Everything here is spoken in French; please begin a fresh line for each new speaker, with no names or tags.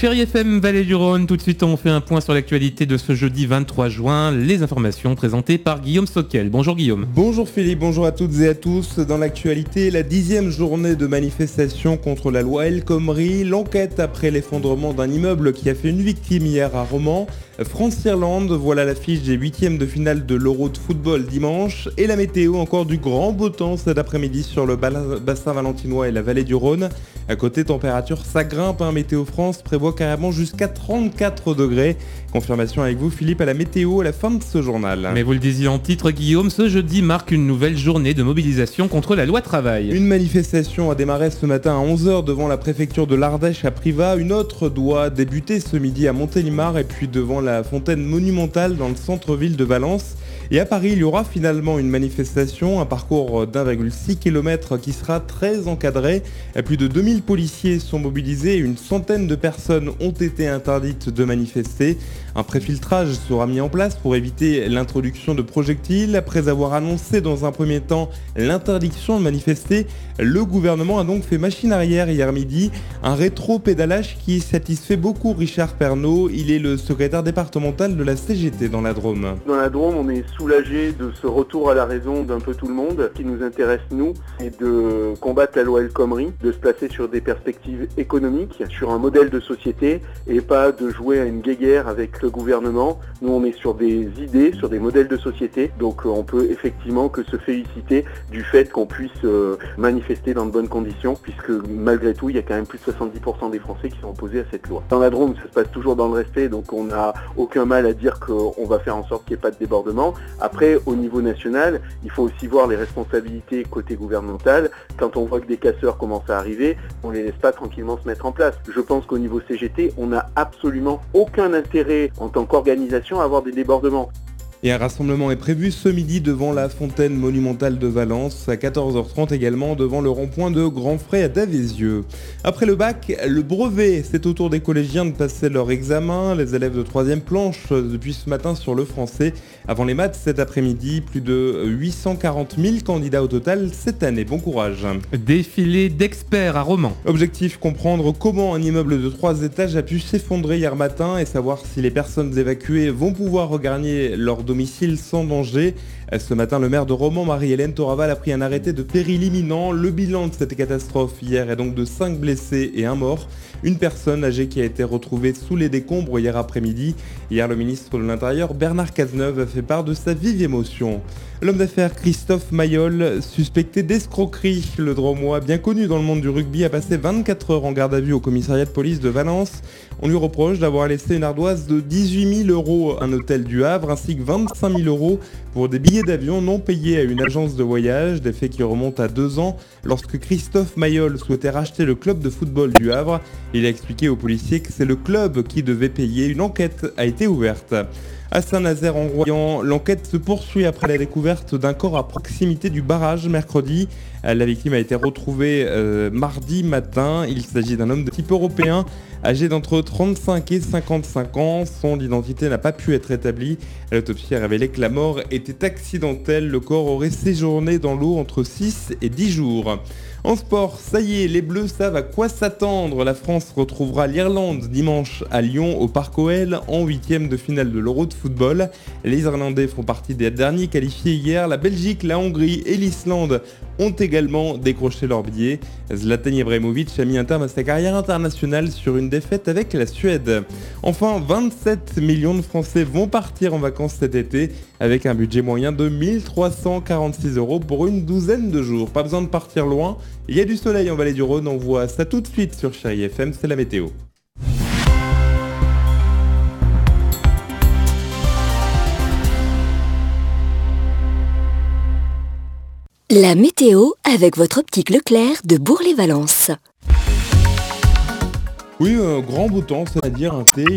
Chérie FM Vallée du Rhône, tout de suite on fait un point sur l'actualité de ce jeudi 23 juin. Les informations présentées par Guillaume Sockel. Bonjour Guillaume.
Bonjour Philippe, bonjour à toutes et à tous. Dans l'actualité, la 10e journée de manifestation contre la loi El Khomri, l'enquête après l'effondrement d'un immeuble qui a fait une victime hier à Romans. France-Irlande, voilà l'affiche des 8e de finale de l'Euro de football dimanche. Et la météo, encore du grand beau temps cet après-midi sur le bassin valentinois et la vallée du Rhône. À côté, température, ça grimpe. Météo France prévoit carrément jusqu'à 34 degrés. Confirmation avec vous Philippe à la météo à la fin de ce journal.
Mais vous le disiez en titre Guillaume, ce jeudi marque une nouvelle journée de mobilisation contre la loi travail.
Une manifestation a démarré ce matin à 11h devant la préfecture de l'Ardèche à Privas. Une autre doit débuter ce midi à Montélimar et puis devant la fontaine monumentale dans le centre-ville de Valence. Et à Paris, il y aura finalement une manifestation, un parcours d'1,6 km qui sera très encadré. Plus de 2000 policiers sont mobilisés et une centaine de personnes ont été interdites de manifester. Un préfiltrage sera mis en place pour éviter l'introduction de projectiles. Après avoir annoncé dans un premier temps l'interdiction de manifester, le gouvernement a donc fait machine arrière hier midi. Un rétro-pédalage qui satisfait beaucoup Richard Pernaut. Il est le secrétaire départemental de la CGT dans la Drôme.
Dans la Drôme, on est soulagé de ce retour à la raison d'un peu tout le monde. Ce qui nous intéresse, nous, c'est de combattre la loi El Khomri, de se placer sur des perspectives économiques, sur un modèle de société et pas de jouer à une guéguerre avec le gouvernement. Nous, on est sur des idées, sur des modèles de société. Donc, on peut effectivement que se féliciter du fait qu'on puisse manifester dans de bonnes conditions, puisque malgré tout, il y a quand même plus de 70% des Français qui sont opposés à cette loi. Dans la Drôme, ça se passe toujours dans le respect, donc on n'a aucun mal à dire qu'on va faire en sorte qu'il n'y ait pas de débordement. Après, au niveau national, il faut aussi voir les responsabilités côté gouvernemental. Quand on voit que des casseurs commencent à arriver, on ne les laisse pas tranquillement se mettre en place. Je pense qu'au niveau CGT, on n'a absolument aucun intérêt en tant qu'organisation à avoir des débordements.
Et un rassemblement est prévu ce midi devant la fontaine monumentale de Valence, à 14h30 également devant le rond-point de Grand Frais à Davézieux. Après le bac, le brevet, c'est au tour des collégiens de passer leur examen. Les élèves de 3e planchent depuis ce matin sur le français. Avant les maths cet après-midi, plus de 840 000 candidats au total cette année. Bon courage.
Défilé d'experts à Romans.
Objectif, comprendre comment un immeuble de 3 étages a pu s'effondrer hier matin et savoir si les personnes évacuées vont pouvoir regagner leur domicile sans danger. Ce matin, le maire de Romans, Marie-Hélène Toraval, a pris un arrêté de péril imminent. Le bilan de cette catastrophe hier est donc de 5 blessés et 1 mort. Une personne âgée qui a été retrouvée sous les décombres hier après-midi. Hier, le ministre de l'Intérieur, Bernard Cazeneuve, a fait part de sa vive émotion. L'homme d'affaires Christophe Mayol, suspecté d'escroquerie, le Dromois, bien connu dans le monde du rugby, a passé 24 heures en garde à vue au commissariat de police de Valence. On lui reproche d'avoir laissé une ardoise de 18 000 € à un hôtel du Havre, ainsi que 25 000 € pour des billets d'avion non payés à une agence de voyage, des faits qui remontent à 2 ans, lorsque Christophe Mayol souhaitait racheter le club de football du Havre. Il a expliqué aux policiers que c'est le club qui devait payer. Une enquête a été ouverte. À Saint-Nazaire-en-Royan, l'enquête se poursuit après la découverte d'un corps à proximité du barrage mercredi. La victime a été retrouvée mardi matin. Il s'agit d'un homme de type européen, âgé d'entre 35 et 55 ans. Son identité n'a pas pu être établie. L'autopsie a révélé que la mort était accidentelle. Le corps aurait séjourné dans l'eau entre 6 et 10 jours. En sport, ça y est, les Bleus savent à quoi s'attendre. La France retrouvera l'Irlande dimanche à Lyon au Parc OL en 8e de finale de l'Euro de football. Les Irlandais font partie des derniers qualifiés hier. La Belgique, la Hongrie et l'Islande ont également décroché leur billet. Zlatan Ibrahimovic a mis un terme à sa carrière internationale sur une défaite avec la Suède. Enfin, 27 millions de Français vont partir en vacances cet été avec un budget moyen de 1 346 € pour une douzaine de jours. Pas besoin de partir loin, il y a du soleil en Vallée du Rhône, on voit ça tout de suite sur Chérie FM, c'est la météo.
La météo avec votre optique Leclerc de Bourg-les-Valences.
Oui, grand beau temps, c'est-à-dire un thé.